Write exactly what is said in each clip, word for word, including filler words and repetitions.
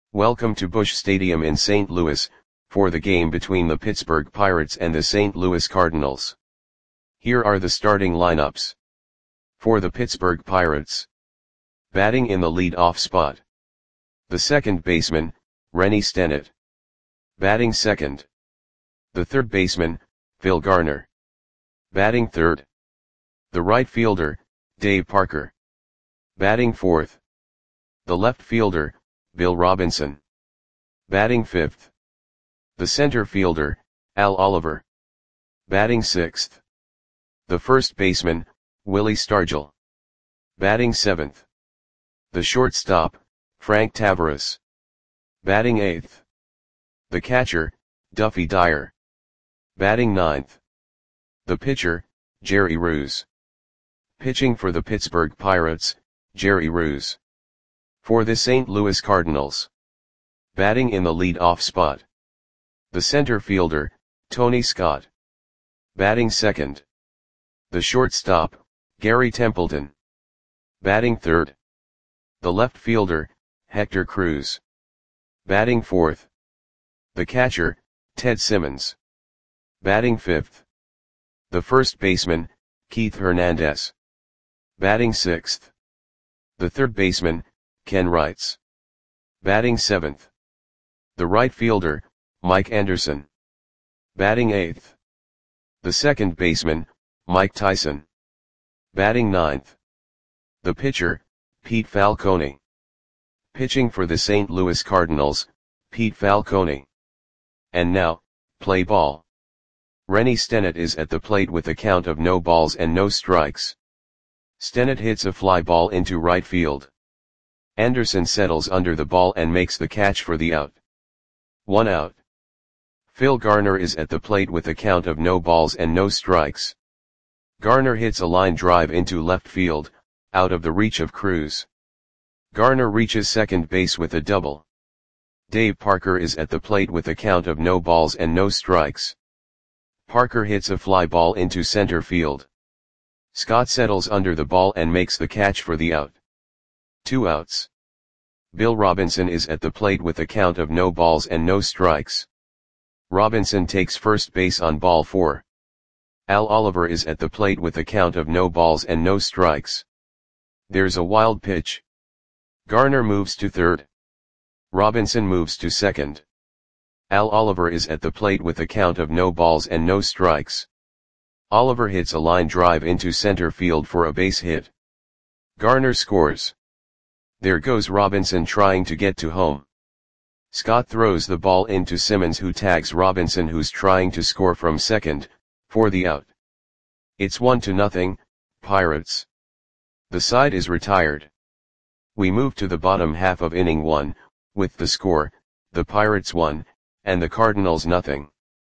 Welcome to Busch Stadium in Saint Louis, for the game between the Pittsburgh Pirates and the Saint Louis Cardinals. Here are the starting lineups. For the Pittsburgh Pirates. Batting in the lead-off spot. The second baseman, Rennie Stennett. Batting second. The third baseman, Phil Garner. Batting third. The right fielder, Dave Parker. Batting fourth. The left fielder, Bill Robinson. Batting fifth. The center fielder, Al Oliver. Batting sixth. The first baseman, Willie Stargell. Batting seventh. The shortstop, Frank Taveras. Batting eighth. The catcher, Duffy Dyer. Batting ninth. The pitcher, Jerry Ruse. Pitching for the Pittsburgh Pirates, Jerry Ruse. For the Saint Louis Cardinals. Batting in the lead-off spot. The center fielder, Tony Scott. Batting second. The shortstop, Gary Templeton. Batting third. The left fielder, Hector Cruz. Batting fourth. The catcher, Ted Simmons. Batting fifth. The first baseman, Keith Hernandez. Batting sixth. The third baseman, Ken Wrights. Batting seventh. The right fielder, Mike Anderson. Batting eighth. The second baseman, Mike Tyson. Batting ninth. The pitcher, Pete Falcone. Pitching for the Saint Louis Cardinals, Pete Falcone. And now, play ball. Rennie Stennett is at the plate with a count of no balls and no strikes. Stennett hits a fly ball into right field. Anderson settles under the ball and makes the catch for the out. One out. Phil Garner is at the plate with a count of no balls and no strikes. Garner hits a line drive into left field, out of the reach of Cruz. Garner reaches second base with a double. Dave Parker is at the plate with a count of no balls and no strikes. Parker hits a fly ball into center field. Scott settles under the ball and makes the catch for the out. Two outs. Bill Robinson is at the plate with a count of no balls and no strikes. Robinson takes first base on ball four. Al Oliver is at the plate with a count of no balls and no strikes. There's a wild pitch. Garner moves to third. Robinson moves to second. Al Oliver is at the plate with a count of no balls and no strikes. Oliver hits a line drive into center field for a base hit. Garner scores. There goes Robinson trying to get to home. Scott throws the ball into Simmons, who tags Robinson, who's trying to score from second, for the out. It's one to nothing, Pirates. The side is retired. We move to the bottom half of inning one, with the score, the Pirates one, and the Cardinals nothing.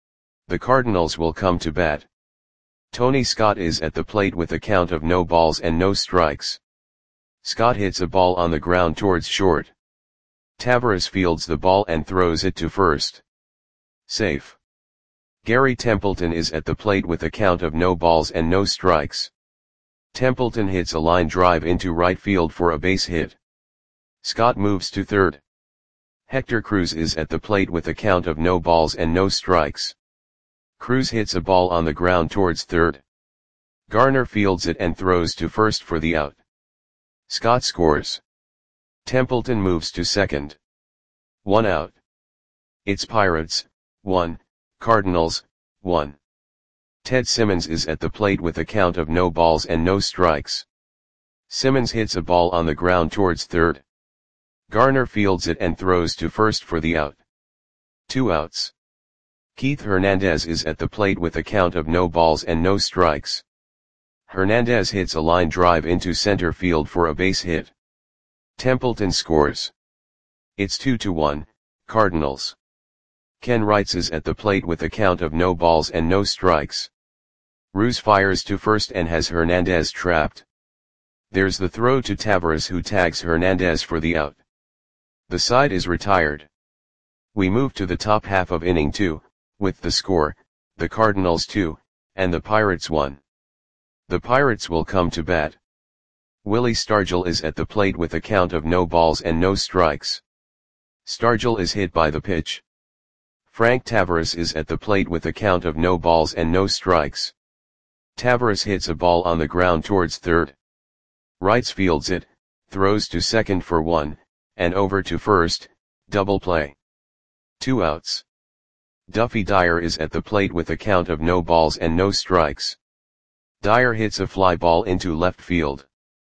The Cardinals will come to bat. Tony Scott is at the plate with a count of no balls and no strikes. Scott hits a ball on the ground towards short. Taveras fields the ball and throws it to first. Safe. Gary Templeton is at the plate with a count of no balls and no strikes. Templeton hits a line drive into right field for a base hit. Scott moves to third. Hector Cruz is at the plate with a count of no balls and no strikes. Cruz hits a ball on the ground towards third. Garner fields it and throws to first for the out. Scott scores. Templeton moves to second. One out. It's Pirates, one, Cardinals, one. Ted Simmons is at the plate with a count of no balls and no strikes. Simmons hits a ball on the ground towards third. Garner fields it and throws to first for the out. Two outs. Keith Hernandez is at the plate with a count of no balls and no strikes. Hernandez hits a line drive into center field for a base hit. Templeton scores. It's two to one, Cardinals. Ken Wrights is at the plate with a count of no balls and no strikes. Ruse fires to first and has Hernandez trapped. There's the throw to Taveras, who tags Hernandez for the out. The side is retired. We move to the top half of inning two, with the score, the Cardinals two, and the Pirates one. The Pirates will come to bat. Willie Stargell is at the plate with a count of no balls and no strikes. Stargell is hit by the pitch. Frank Tavares is at the plate with a count of no balls and no strikes. Tavares hits a ball on the ground towards third. Wrights fields it, throws to second for one, and over to first, double play. Two outs. Duffy Dyer is at the plate with a count of no balls and no strikes. Dyer hits a fly ball into left field.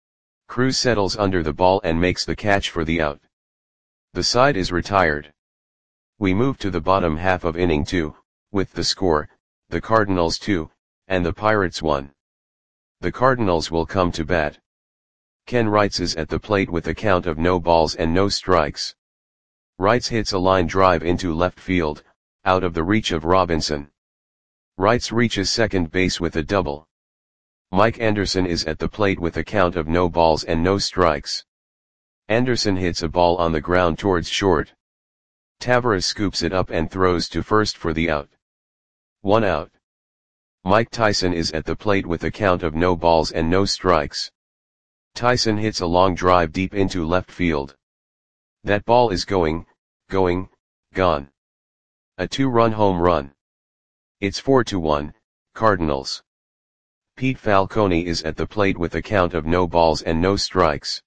Cruz settles under the ball and makes the catch for the out. The side is retired. We move to the bottom half of inning two, with the score, the Cardinals two, and the Pirates one. The Cardinals will come to bat. Ken Wrights is at the plate with a count of no balls and no strikes. Wrights hits a line drive into left field, out of the reach of Robinson. Wrights reaches second base with a double. Mike Anderson is at the plate with a count of no balls and no strikes. Anderson hits a ball on the ground towards short. Tavares scoops it up and throws to first for the out. One out. Mike Tyson is at the plate with a count of no balls and no strikes. Tyson hits a long drive deep into left field. That ball is going, going, gone. A two-run home run. It's four to one, Cardinals. Pete Falcone is at the plate with a count of no balls and no strikes.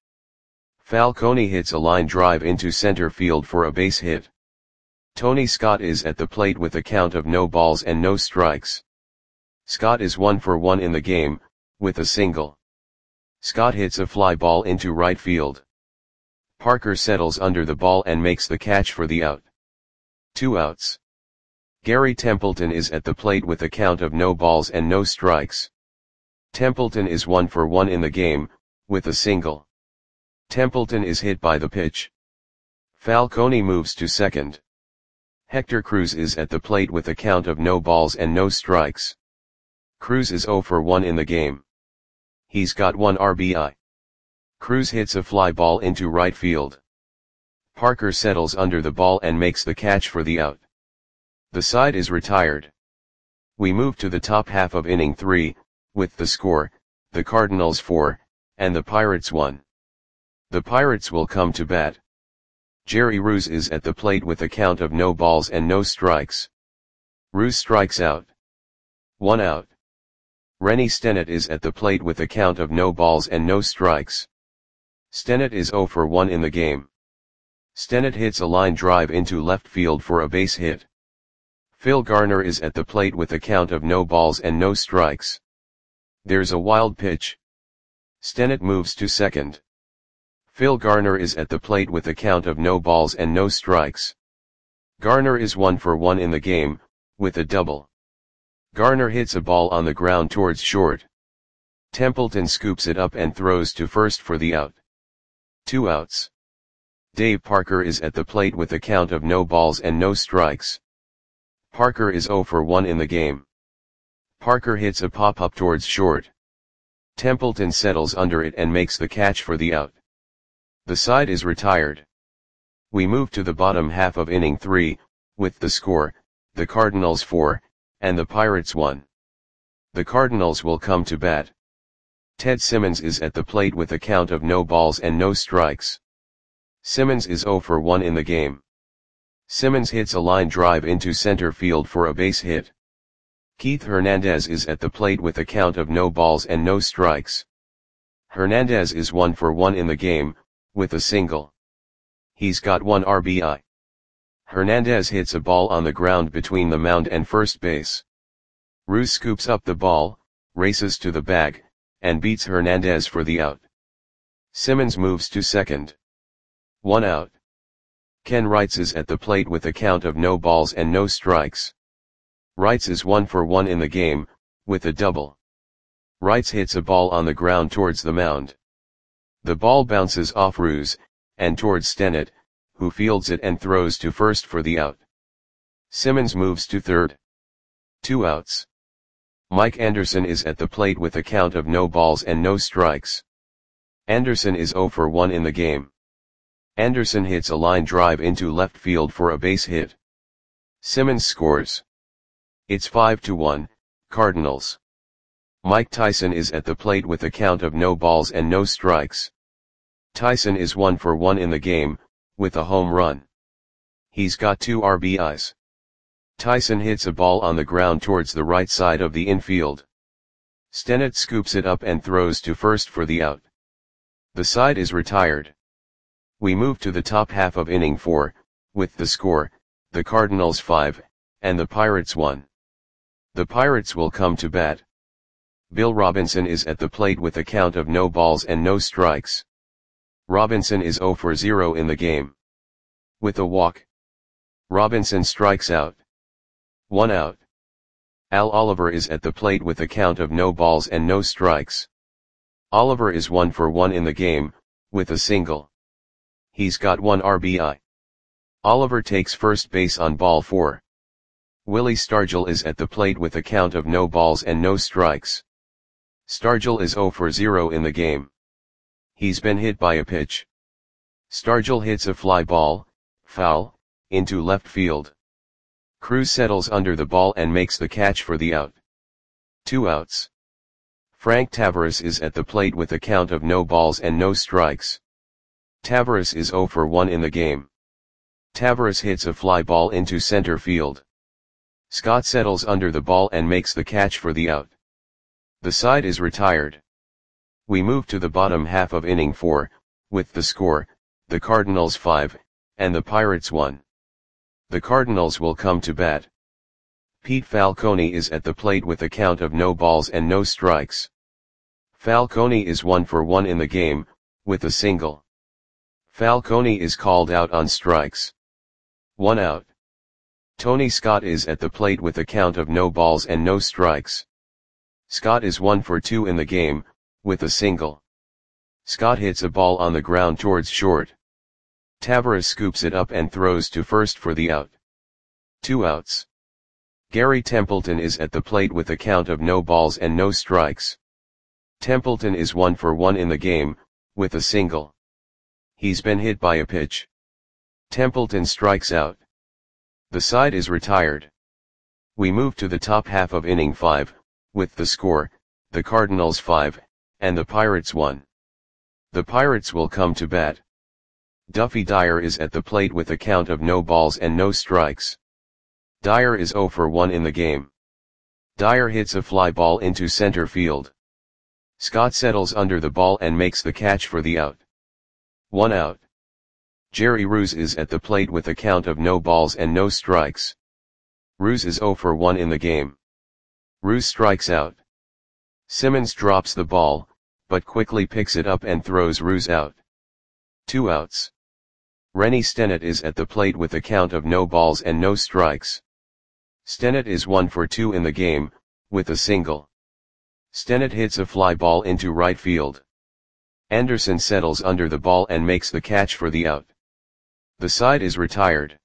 Falcone hits a line drive into center field for a base hit. Tony Scott is at the plate with a count of no balls and no strikes. Scott is one for one in the game, with a single. Scott hits a fly ball into right field. Parker settles under the ball and makes the catch for the out. Two outs. Gary Templeton is at the plate with a count of no balls and no strikes. Templeton is one for one in the game, with a single. Templeton is hit by the pitch. Falcone moves to second. Hector Cruz is at the plate with a count of no balls and no strikes. Cruz is zero for one in the game. He's got one R B I. Cruz hits a fly ball into right field. Parker settles under the ball and makes the catch for the out. The side is retired. We move to the top half of inning three, with the score, the Cardinals four, and the Pirates one. The Pirates will come to bat. Jerry Ruse is at the plate with a count of no balls and no strikes. Ruse strikes out. One out. Rennie Stennett is at the plate with a count of no balls and no strikes. Stennett is zero for one in the game. Stennett hits a line drive into left field for a base hit. Phil Garner is at the plate with a count of no balls and no strikes. There's a wild pitch. Stennett moves to second. Phil Garner is at the plate with a count of no balls and no strikes. Garner is one for one in the game, with a double. Garner hits a ball on the ground towards short. Templeton scoops it up and throws to first for the out. Two outs. Dave Parker is at the plate with a count of no balls and no strikes. Parker is zero for one in the game. Parker hits a pop-up towards short. Templeton settles under it and makes the catch for the out. The side is retired. We move to the bottom half of inning three, with the score, the Cardinals four, and the Pirates one. The Cardinals will come to bat. Ted Simmons is at the plate with a count of no balls and no strikes. Simmons is zero for one in the game. Simmons hits a line drive into center field for a base hit. Keith Hernandez is at the plate with a count of no balls and no strikes. Hernandez is one for one in the game, with a single. He's got one R B I. Hernandez hits a ball on the ground between the mound and first base. Ruse scoops up the ball, races to the bag, and beats Hernandez for the out. Simmons moves to second. One out. Ken Wrights is at the plate with a count of no balls and no strikes. Wrights is one for one in the game, with a double. Wrights hits a ball on the ground towards the mound. The ball bounces off Ruse, and towards Stennett, who fields it and throws to first for the out. Simmons moves to third. Two outs. Mike Anderson is at the plate with a count of no balls and no strikes. Anderson is zero for one in the game. Anderson hits a line drive into left field for a base hit. Simmons scores. It's five to one, Cardinals. Mike Tyson is at the plate with a count of no balls and no strikes. Tyson is one for one in the game, with a home run. He's got two R B Is. Tyson hits a ball on the ground towards the right side of the infield. Stennett scoops it up and throws to first for the out. The side is retired. We move to the top half of inning four, with the score, the Cardinals five, and the Pirates one. The Pirates will come to bat. Bill Robinson is at the plate with a count of no balls and no strikes. Robinson is zero for zero in the game. With a walk, Robinson strikes out. One out. Al Oliver is at the plate with a count of no balls and no strikes. Oliver is one for one in the game, with a single. He's got one R B I. Oliver takes first base on ball four. Willie Stargell is at the plate with a count of no balls and no strikes. Stargell is zero for zero in the game. He's been hit by a pitch. Stargell hits a fly ball, foul, into left field. Cruz settles under the ball and makes the catch for the out. Two outs. Frank Tavares is at the plate with a count of no balls and no strikes. Tavares is zero for one in the game. Tavares hits a fly ball into center field. Scott settles under the ball and makes the catch for the out. The side is retired. We move to the bottom half of inning four, with the score, the Cardinals five, and the Pirates one. The Cardinals will come to bat. Pete Falcone is at the plate with a count of no balls and no strikes. Falcone is one for one in the game, with a single. Falcone is called out on strikes. One out. Tony Scott is at the plate with a count of no balls and no strikes. Scott is one for two in the game, with a single. Scott hits a ball on the ground towards short. Tavares scoops it up and throws to first for the out. Two outs. Gary Templeton is at the plate with a count of no balls and no strikes. Templeton is one for one in the game, with a single. He's been hit by a pitch. Templeton strikes out. The side is retired. We move to the top half of inning five, with the score, the Cardinals five, and the Pirates one. The Pirates will come to bat. Duffy Dyer is at the plate with a count of no balls and no strikes. Dyer is zero for one in the game. Dyer hits a fly ball into center field. Scott settles under the ball and makes the catch for the out. One out. Jerry Ruse is at the plate with a count of no balls and no strikes. Ruse is zero for one in the game. Ruse strikes out. Simmons drops the ball, but quickly picks it up and throws Ruse out. Two outs. Rennie Stennett is at the plate with a count of no balls and no strikes. Stennett is one for two in the game, with a single. Stennett hits a fly ball into right field. Anderson settles under the ball and makes the catch for the out. The side is retired.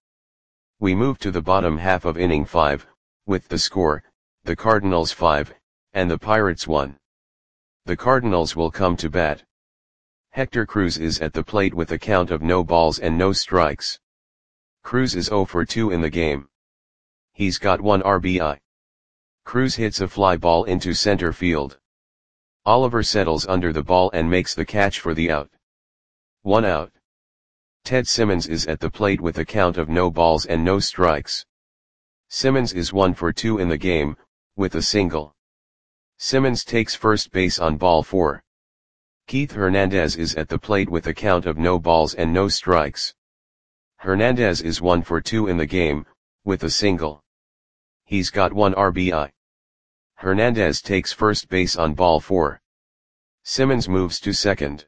We move to the bottom half of inning five, with the score, the Cardinals five, and the Pirates one. The Cardinals will come to bat. Hector Cruz is at the plate with a count of no balls and no strikes. Cruz is zero for two in the game. He's got one R B I. Cruz hits a fly ball into center field. Oliver settles under the ball and makes the catch for the out. One out. Ted Simmons is at the plate with a count of no balls and no strikes. Simmons is one for two in the game, with a single. Simmons takes first base on ball four. Keith Hernandez is at the plate with a count of no balls and no strikes. Hernandez is one for two in the game, with a single. He's got one R B I. Hernandez takes first base on ball four. Simmons moves to second.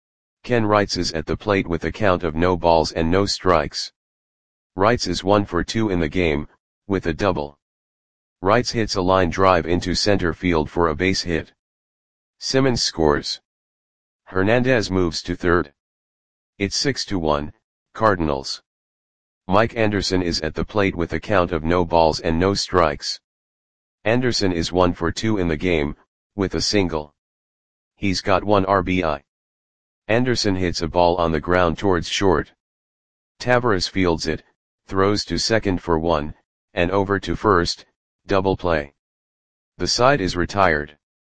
Ken Wrights is at the plate with a count of no balls and no strikes. Wrights is one for two in the game, with a double. Wrights hits a line drive into center field for a base hit. Simmons scores. Hernandez moves to third. It's six to one, Cardinals. Mike Anderson is at the plate with a count of no balls and no strikes. Anderson is one for two in the game, with a single. He's got one R B I. Anderson hits a ball on the ground towards short. Tavares fields it, throws to second for one, and over to first, double play. The side is retired.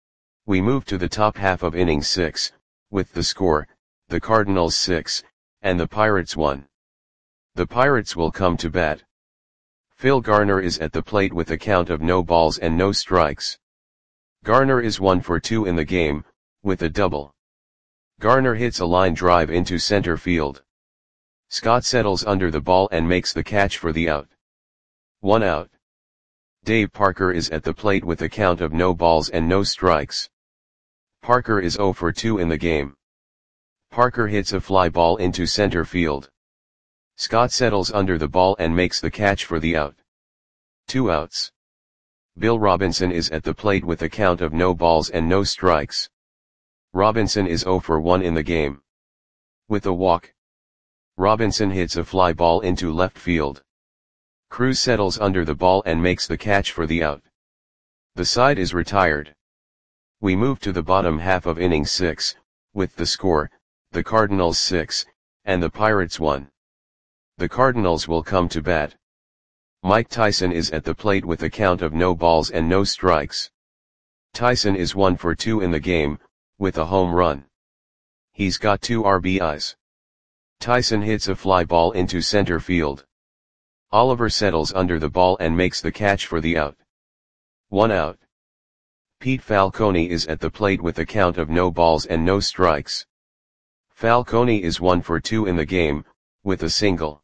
We move to the top half of inning six, with the score, the Cardinals six, and the Pirates one. The Pirates will come to bat. Phil Garner is at the plate with a count of no balls and no strikes. Garner is one for two in the game, with a double. Garner hits a line drive into center field. Scott settles under the ball and makes the catch for the out. One out. Dave Parker is at the plate with a count of no balls and no strikes. Parker is zero for two in the game. Parker hits a fly ball into center field. Scott settles under the ball and makes the catch for the out. Two outs. Bill Robinson is at the plate with a count of no balls and no strikes. Robinson is zero for one in the game. With a walk, Robinson hits a fly ball into left field. Cruz settles under the ball and makes the catch for the out. The side is retired. We move to the bottom half of inning six, with the score, the Cardinals six, and the Pirates one. The Cardinals will come to bat. Mike Tyson is at the plate with a count of no balls and no strikes. Tyson is one for two in the game, with a home run. He's got two R B Is. Tyson hits a fly ball into center field. Oliver settles under the ball and makes the catch for the out. One out. Pete Falcone is at the plate with a count of no balls and no strikes. Falcone is one for two in the game, with a single.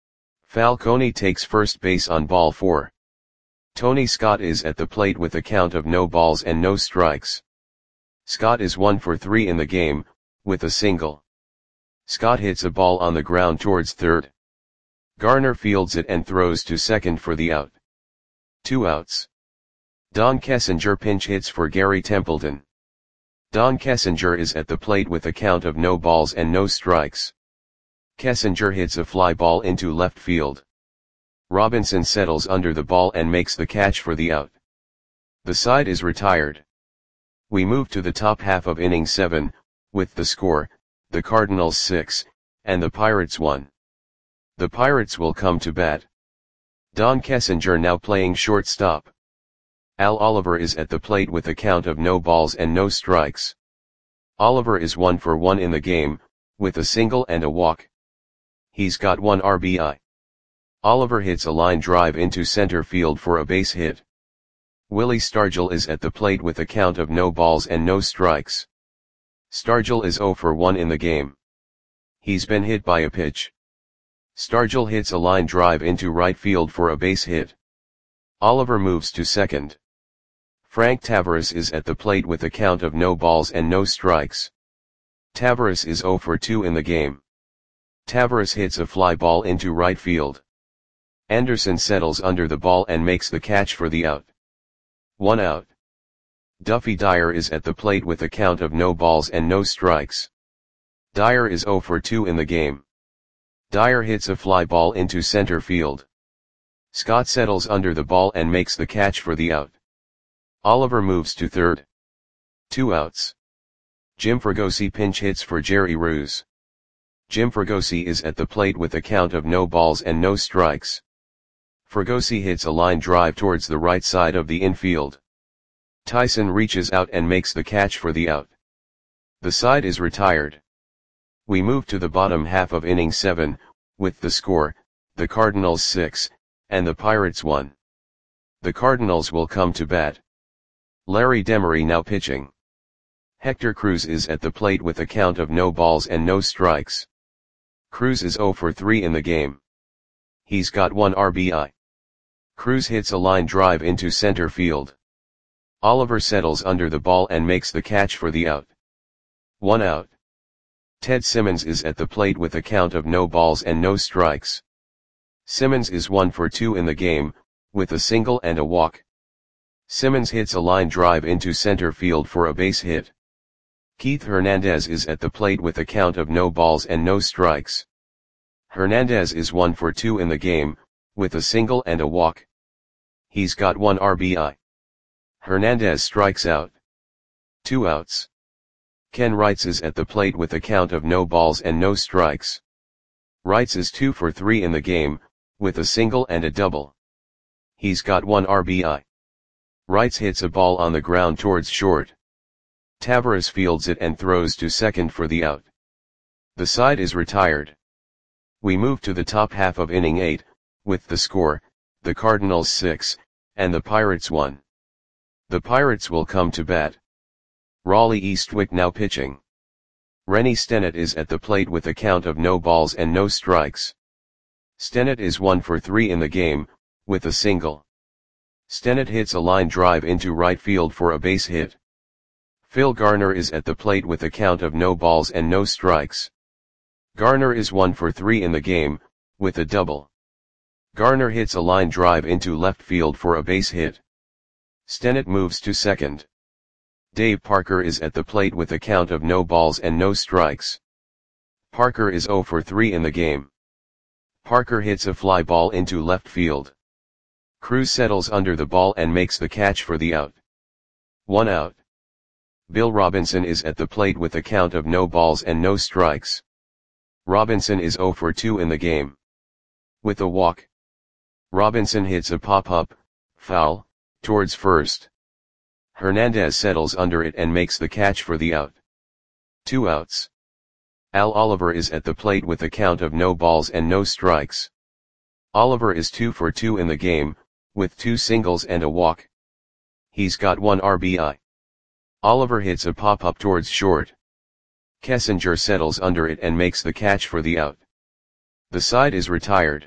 Falcone takes first base on ball four. Tony Scott is at the plate with a count of no balls and no strikes. Scott is one for three in the game, with a single. Scott hits a ball on the ground towards third. Garner fields it and throws to second for the out. Two outs. Don Kessinger pinch hits for Gary Templeton. Don Kessinger is at the plate with a count of no balls and no strikes. Kessinger hits a fly ball into left field. Robinson settles under the ball and makes the catch for the out. The side is retired. We move to the top half of inning seven, with the score, the Cardinals six, and the Pirates one. The Pirates will come to bat. Don Kessinger now playing shortstop. Al Oliver is at the plate with a count of no balls and no strikes. Oliver is one for one in the game, with a single and a walk. He's got one R B I. Oliver hits a line drive into center field for a base hit. Willie Stargell is at the plate with a count of no balls and no strikes. Stargell is zero for one in the game. He's been hit by a pitch. Stargell hits a line drive into right field for a base hit. Oliver moves to second. Frank Tavares is at the plate with a count of no balls and no strikes. Tavares is zero for two in the game. Tavares hits a fly ball into right field. Anderson settles under the ball and makes the catch for the out. One out. Duffy Dyer is at the plate with a count of no balls and no strikes. Dyer is zero for two in the game. Dyer hits a fly ball into center field. Scott settles under the ball and makes the catch for the out. Oliver moves to third. Two outs. Jim Fregosi pinch hits for Jerry Roos. Jim Fregosi is at the plate with a count of no balls and no strikes. Fregosi hits a line drive towards the right side of the infield. Tyson reaches out and makes the catch for the out. The side is retired. We move to the bottom half of inning seven, with the score, the Cardinals six, and the Pirates one. The Cardinals will come to bat. Larry Demery now pitching. Hector Cruz is at the plate with a count of no balls and no strikes. Cruz is zero for three in the game. He's got one R B I. Cruz hits a line drive into center field. Oliver settles under the ball and makes the catch for the out. One out. Ted Simmons is at the plate with a count of no balls and no strikes. Simmons is one for two in the game, with a single and a walk. Simmons hits a line drive into center field for a base hit. Keith Hernandez is at the plate with a count of no balls and no strikes. Hernandez is one for two in the game, with a single and a walk. He's got one R B I. Hernandez strikes out. Two outs. Ken Wrights is at the plate with a count of no balls and no strikes. Wrights is two for three in the game, with a single and a double. He's got one R B I. Wrights hits a ball on the ground towards short. Tavares fields it and throws to second for the out. The side is retired. We move to the top half of inning eight, with the score, the Cardinals six, and the Pirates one. The Pirates will come to bat. Raleigh Eastwick now pitching. Rennie Stennett is at the plate with a count of no balls and no strikes. Stennett is one for three in the game, with a single. Stennett hits a line drive into right field for a base hit. Phil Garner is at the plate with a count of no balls and no strikes. Garner is one for three in the game, with a double. Garner hits a line drive into left field for a base hit. Stennett moves to second. Dave Parker is at the plate with a count of no balls and no strikes. Parker is zero for three in the game. Parker hits a fly ball into left field. Cruz settles under the ball and makes the catch for the out. One out. Bill Robinson is at the plate with a count of no balls and no strikes. Robinson is zero for two in the game. With a walk. Robinson hits a pop-up, foul, towards first. Hernandez settles under it and makes the catch for the out. Two outs. Al Oliver is at the plate with a count of no balls and no strikes. Oliver is two for two in the game, with two singles and a walk. He's got one R B I. Oliver hits a pop-up towards short. Kessinger settles under it and makes the catch for the out. The side is retired.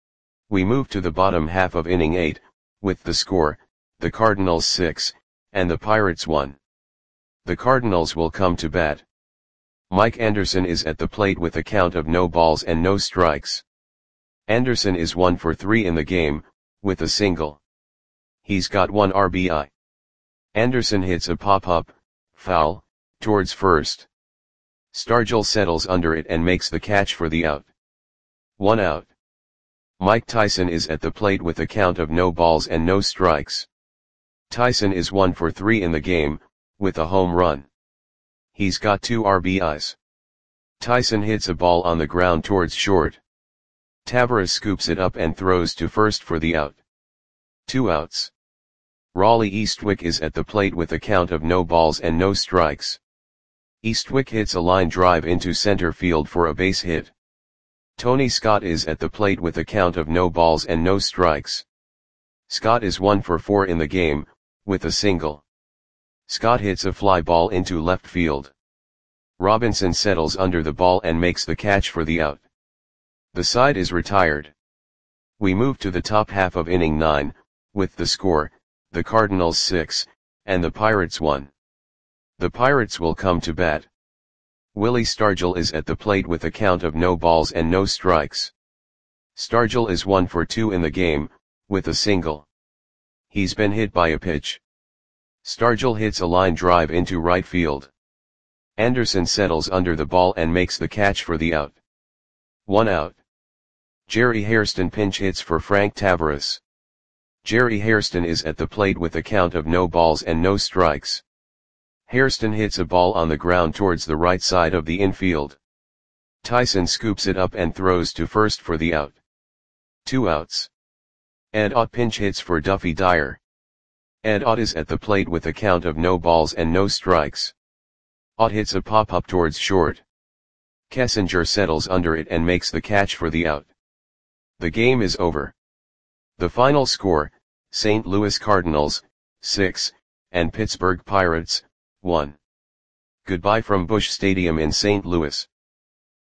We move to the bottom half of inning eight, with the score, the Cardinals six, and the Pirates one. The Cardinals will come to bat. Mike Anderson is at the plate with a count of no balls and no strikes. Anderson is one for three in the game, with a single. He's got one R B I. Anderson hits a pop-up, foul, towards first. Stargell settles under it and makes the catch for the out. One out. Mike Tyson is at the plate with a count of no balls and no strikes. Tyson is one for three in the game, with a home run. He's got two R B Is. Tyson hits a ball on the ground towards short. Tavares scoops it up and throws to first for the out. Two outs. Raleigh Eastwick is at the plate with a count of no balls and no strikes. Eastwick hits a line drive into center field for a base hit. Tony Scott is at the plate with a count of no balls and no strikes. Scott is one for four in the game, with a single. Scott hits a fly ball into left field. Robinson settles under the ball and makes the catch for the out. The side is retired. We move to the top half of inning nine, with the score, the Cardinals six, and the Pirates one. The Pirates will come to bat. Willie Stargell is at the plate with a count of no balls and no strikes. Stargell is one for two in the game, with a single. He's been hit by a pitch. Stargell hits a line drive into right field. Anderson settles under the ball and makes the catch for the out. One out. Jerry Hairston pinch hits for Frank Tavares. Jerry Hairston is at the plate with a count of no balls and no strikes. Hairston hits a ball on the ground towards the right side of the infield. Tyson scoops it up and throws to first for the out. Two outs. Ed Ott pinch hits for Duffy Dyer. Ed Ott is at the plate with a count of no balls and no strikes. Ott hits a pop-up towards short. Kessinger settles under it and makes the catch for the out. The game is over. The final score, Saint Louis Cardinals, six, and Pittsburgh Pirates, one. Goodbye from Busch Stadium in Saint Louis.